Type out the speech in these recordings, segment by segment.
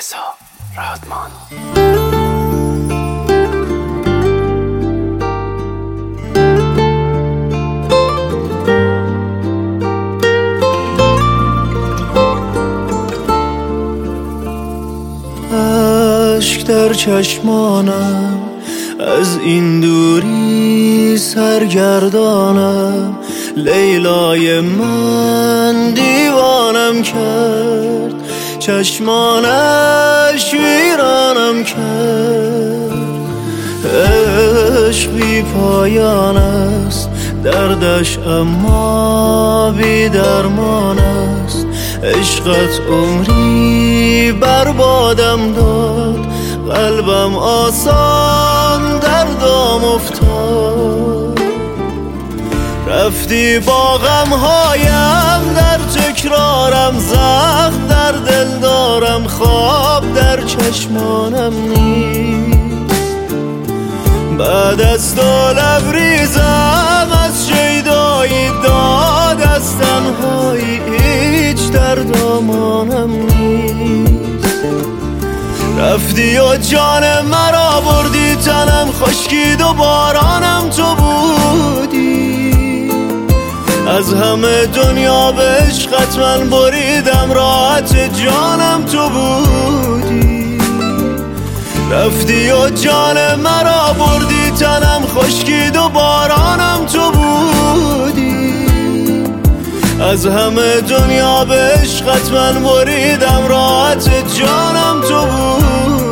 رضا رادمان. اشک در چشمانم از این دوری سرگردانم، لیلای من دیوانم کرد، چشمانش ویرانم کرد. عشق بی پایان است، دردش اما بی درمان است. عشقت عمری بربادم داد، قلبم آسان در دام افتاد. رفتی با غمهایم در تکرارم، زخم در دل دارم، خواب در چشمانم نیست. بعد از تو لبریزم از شیدایی داد، از تنهایی هیچ در دامانم نیست. رفتی و جان مرا بردی، تنم خشکید و بارانم تو بودی. از همه دنیا به عشقت من بریدم، راحت جانم تو بودی. رفتی و جان مرا بردی، تنم خشکید و بارانم تو بودی. از همه دنیا به عشقت من بریدم، راحت جانم تو بودی.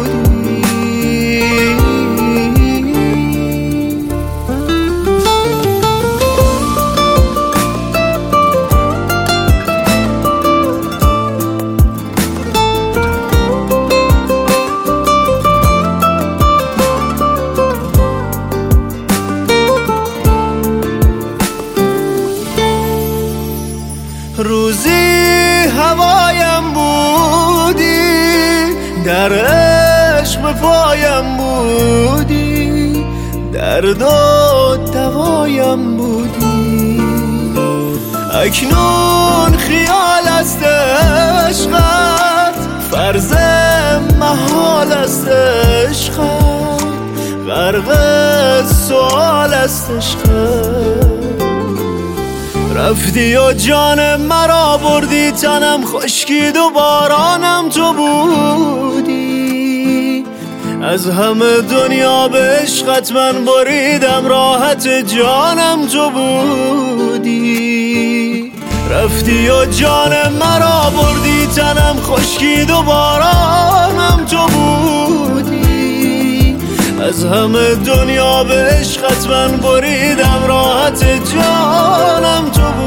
روزی هوایم بودی، در عشق به پایم بودی، درد و دوایم بودی. اکنون خیال است عشقت، فرض محال است عشقت، غرق سؤال است عشقت. رفتی و جان مرا بردی، تنم خشکید و بارانم تو بودی. از همه دنیا به عشقت من بریدم، راحت جانم تو بودی. رفتی و جان مرا بردی، تنم خشکید و بارانم تو بودی. از همه دنیا به عشقت من بریدم، راحت جانم تو بودی.